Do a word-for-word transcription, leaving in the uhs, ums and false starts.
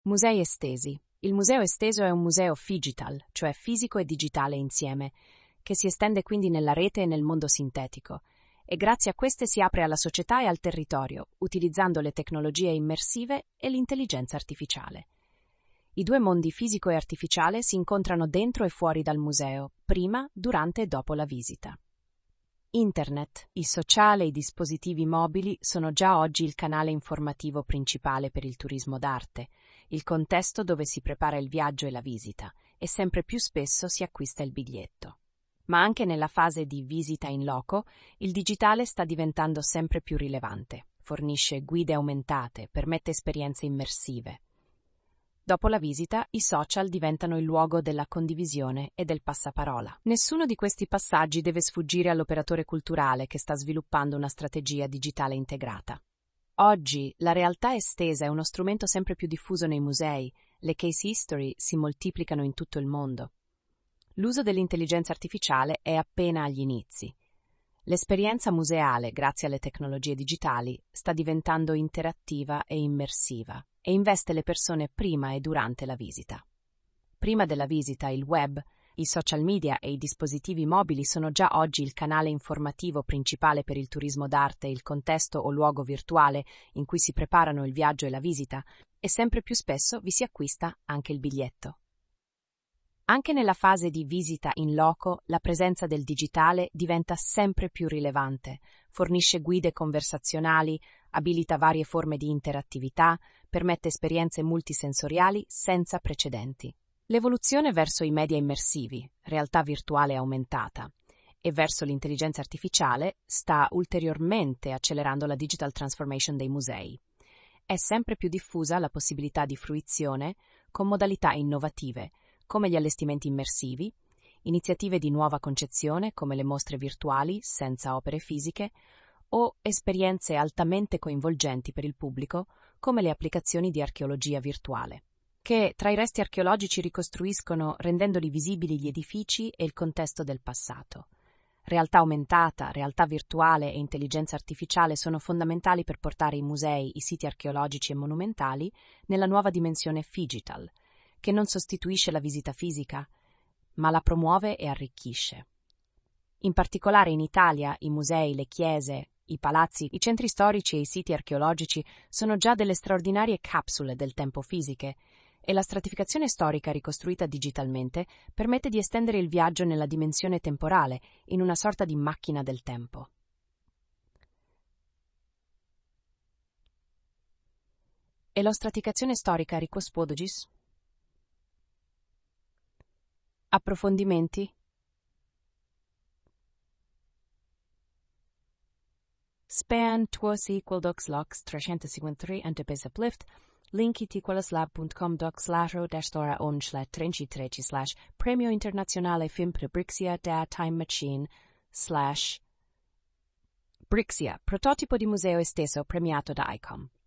Musei estesi. Il museo esteso è un museo phygital, cioè fisico e digitale insieme, che si estende quindi nella rete e nel mondo sintetico, e grazie a queste si apre alla società e al territorio, utilizzando le tecnologie immersive e l'intelligenza artificiale. I due mondi fisico e artificiale si incontrano dentro e fuori dal museo, prima, durante e dopo la visita. Internet, i sociali e i dispositivi mobili sono già oggi il canale informativo principale per il turismo d'arte, il contesto dove si prepara il viaggio e la visita, e sempre più spesso si acquista il biglietto. Ma anche nella fase di visita in loco, il digitale sta diventando sempre più rilevante. Fornisce guide aumentate, permette esperienze immersive. Dopo la visita, i social diventano il luogo della condivisione e del passaparola. Nessuno di questi passaggi deve sfuggire all'operatore culturale che sta sviluppando una strategia digitale integrata. Oggi, la realtà estesa è uno strumento sempre più diffuso nei musei, le case history si moltiplicano in tutto il mondo. L'uso dell'intelligenza artificiale è appena agli inizi. L'esperienza museale, grazie alle tecnologie digitali, sta diventando interattiva e immersiva e investe le persone prima e durante la visita. Prima della visita, il web, i social media e i dispositivi mobili sono già oggi il canale informativo principale per il turismo d'arte, il contesto o luogo virtuale in cui si preparano il viaggio e la visita, e sempre più spesso vi si acquista anche il biglietto. Anche nella fase di visita in loco, la presenza del digitale diventa sempre più rilevante, fornisce guide conversazionali, abilita varie forme di interattività, permette esperienze multisensoriali senza precedenti. L'evoluzione verso i media immersivi, realtà virtuale aumentata, e verso l'intelligenza artificiale sta ulteriormente accelerando la digital transformation dei musei. È sempre più diffusa la possibilità di fruizione con modalità innovative, come gli allestimenti immersivi, iniziative di nuova concezione come le mostre virtuali senza opere fisiche o esperienze altamente coinvolgenti per il pubblico come le applicazioni di archeologia virtuale, che tra i resti archeologici ricostruiscono rendendoli visibili gli edifici e il contesto del passato. Realtà aumentata, realtà virtuale e intelligenza artificiale sono fondamentali per portare i musei, i siti archeologici e monumentali nella nuova dimensione phygital, che non sostituisce la visita fisica, ma la promuove e arricchisce. In particolare in Italia, i musei, le chiese, i palazzi, i centri storici e i siti archeologici sono già delle straordinarie capsule del tempo fisiche, e la stratificazione storica ricostruita digitalmente permette di estendere il viaggio nella dimensione temporale, in una sorta di macchina del tempo. E la stratificazione storica ricospodogis? Approfondimenti? Span två equal docs lox trecentocinquantatré and base uplift. Link it equals lab punto com doc slash o dash stora on slash trentatré slash Premio Internazionale Film per Brixia da Time Machine slash Brixia, prototipo di museo esteso premiato da I C O M.